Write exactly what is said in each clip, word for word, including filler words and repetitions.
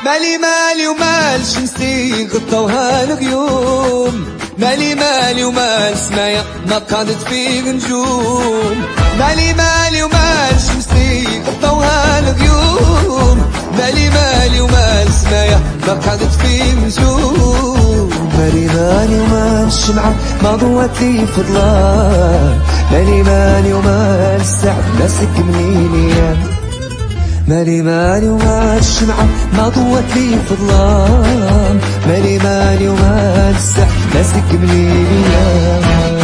مالي مالي ومال شمسي غطوها الغيوم، مالي مالي ومال سمايا ما قادت فيه نجوم، مالي مالي ومال شمسي غطوها الغيوم، مالي مالي ومال سمايا ما قادت فيه نجوم، مالي مالي ومال الشمعة ما ضوت لي في ظلام، مالي مالي ومال السعد ماسك منيني، مالي مالي ومال الشمعة ما ضوت لي في ظلام، مالي مالي ومال السحر ماسك مليلي.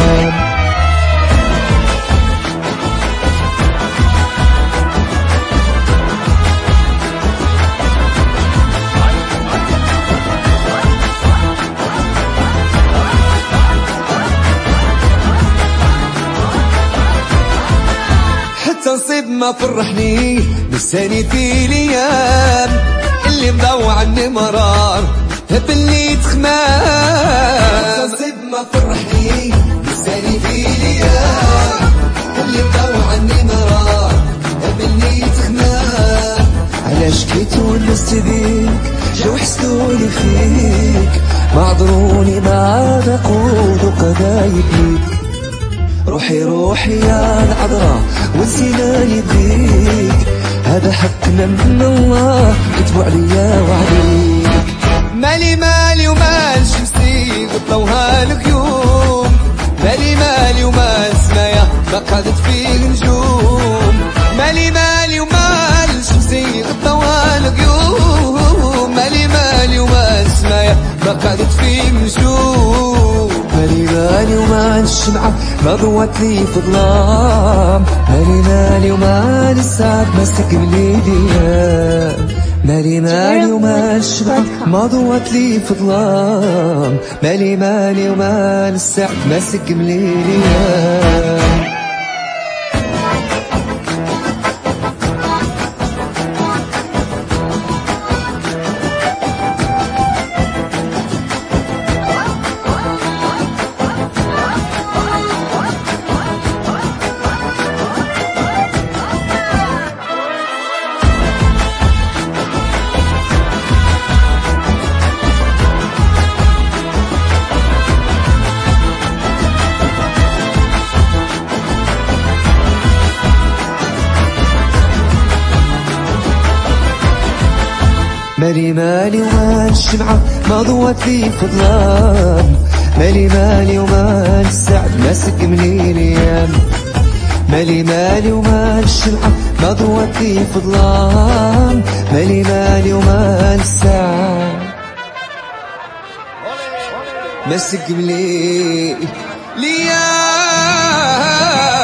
نصيب ما فرحني لساني في الايام اللي مضوع عني مرار باللي تخمام، نصيب ما فرحني لساني في الايام اللي مضوع عني مرار باللي تخمام، علاش كيت ولست بيك جاو حسدوني فيك ما عذروني ما عاد اقود وقضايب ليك، روحي روحي يا العذراء ونسيناني بيك، هذا حقنا من الله كتبوا عليا وعليك، مالي مالي ومال شمسي غطوها الغيوم، مالي مالي ومال سمايا ما قادت فيه نجوم، مالي مالي ومال شمسي غطوها الغيوم، مالي مالي ومال سمايا ما قادت فيه نجوم، مالي مالي ومال الشمعة ما ضوت لي في ظلام، مالي مالي ومال السعد ماسك بليدي، مالي مالي ومال الشمعة ما ضوت لي في ظلام، مالي مالي ومال السعد ماسك بليدي. مالي مالي ومال الشمعة ما ضوت لي في ظلام، مالي مالي ومال السعد ماسك مني الايام، مالي مالي ومال الشمعة ما ضوت لي في ظلام، مالي مالي ومال السعد ماسك مني الايام.